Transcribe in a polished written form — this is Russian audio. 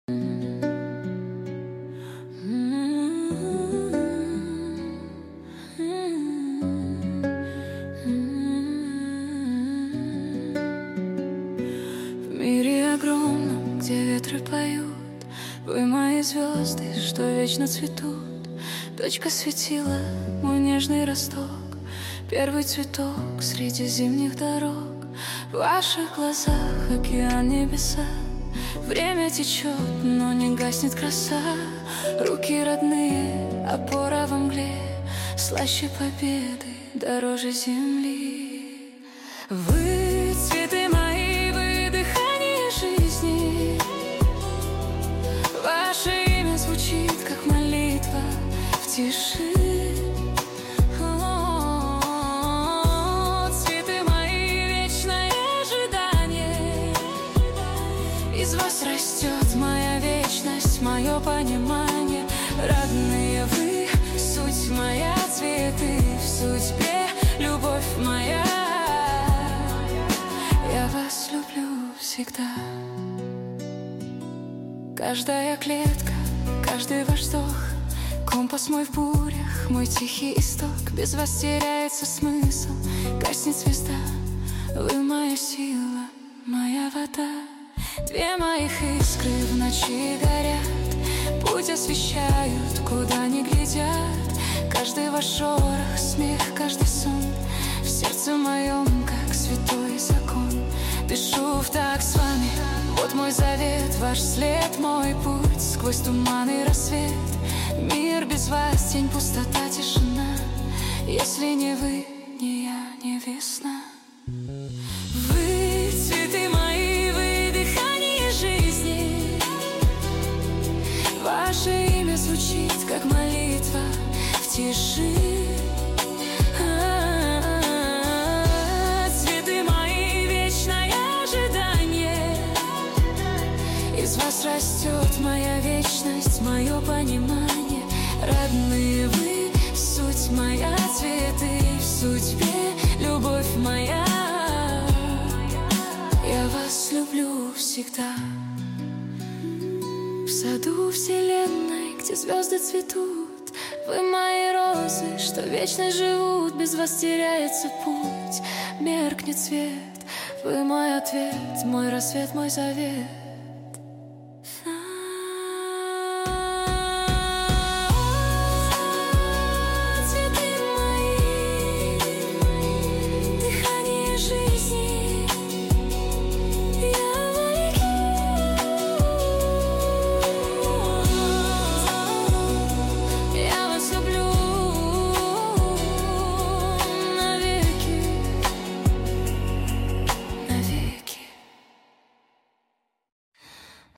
В мире огромном, где ветры поют, вы мои звезды, что вечно цветут. Точка светила, мой нежный росток, первый цветок среди зимних дорог. В ваших глазах океан, небеса. Время течет, но не гаснет краса. Руки родные, опора во мгле, слаще победы, дороже земли. Вы цветы мои, вы дыхание жизни. Ваше имя звучит, как молитва в тиши. Цветы мои, вечное ожидание. Из вас растет моя вечность, мое понимание. Родные вы, суть моя, цветы в судьбе, любовь моя. Я вас люблю всегда. Каждая клетка, каждый ваш вздох, компас мой в бурях, мой тихий исток. Без вас теряется смысл, гаснет звезда. Вы моя сила, моя вода. Две моих искры в ночи горят, путь освещают, куда ни глядят. Каждый ваш шорох, смех, каждый сон в сердце моем, как святой закон. Дышу в такт с вами, вот мой завет, ваш след, мой путь сквозь туман и рассвет. Мир без вас, тень, пустота, тишина. Если не вы, не я, не весна. Вы цветы мои, вы дыхание жизни. Ваше имя звучит, как молитва в тиши. Цветы мои, вечное ожидание. Из вас растет моя вечность, мое понимание. Родные вы, суть моя, цветы в судьбе, любовь моя. Я вас люблю всегда. В саду вселенной, где звезды цветут, вы мои розы, что вечно живут. Без вас теряется путь, меркнет свет. Вы мой ответ, мой рассвет, мой завет.